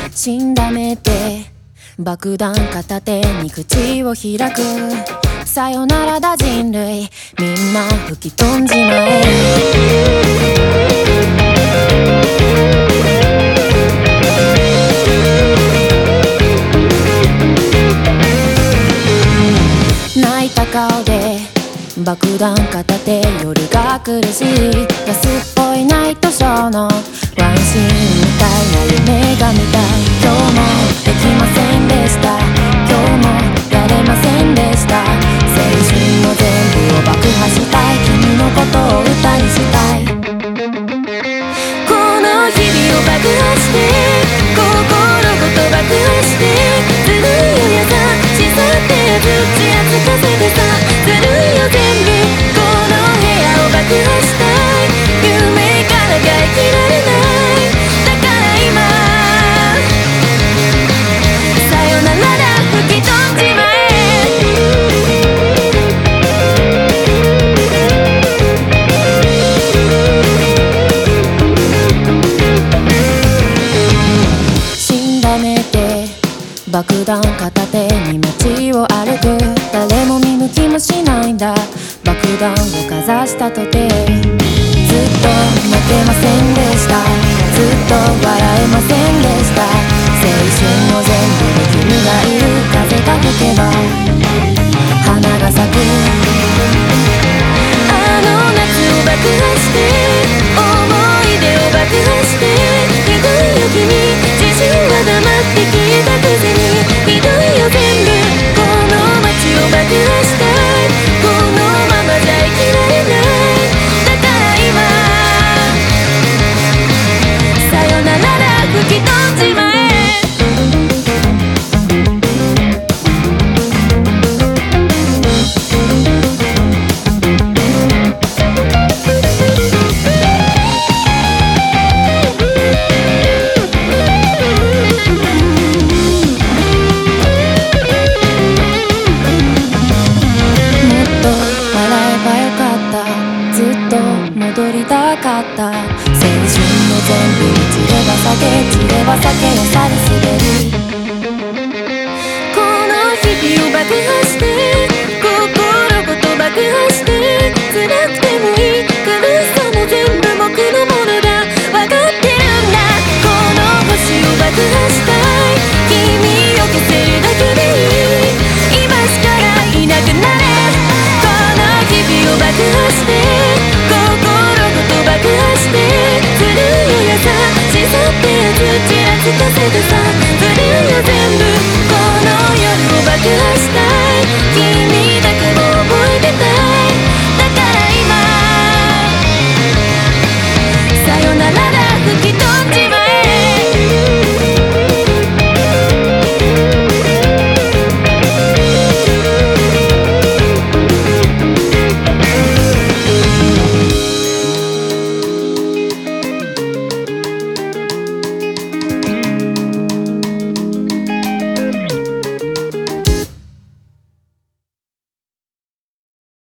死んだ目で爆弾片手に口を開く。さよならだ人類、みんな吹き飛んじまえ。泣いた顔で爆弾片手、夜が苦しい安っぽいナイトショーのワンシーンみたいな夢が見たい。今日もできませんでした、今日もやれませんでした。青春の全部を爆破したい、君のことを歌にしたい。この日々を爆破して、心ごと爆破して、ずるいよ優しさってぶち熱かせてさ、ずるいよ全部この部屋を爆破したい。夢からが生きられない、だから今さよならだ吹き飛んじまえ。死んだ目で爆弾片手に街を歩く。誰も見向きもしないんだ、爆弾をかざしたとて。ずっと泣けませんでした、ずっと笑えませんでした。青春の全部に君がいる、風が吹けば花が咲く。あの夏を爆破して、思い出を爆破して、ひどいよ君、自信は黙って消えたくせに。ひどいよ全部この街を爆破したい、このままじゃ生きられない、だから今さよならだ吹き飛んじまえ。戻りたかった、青春の全部散れば酒、散れば酒を去り滑り。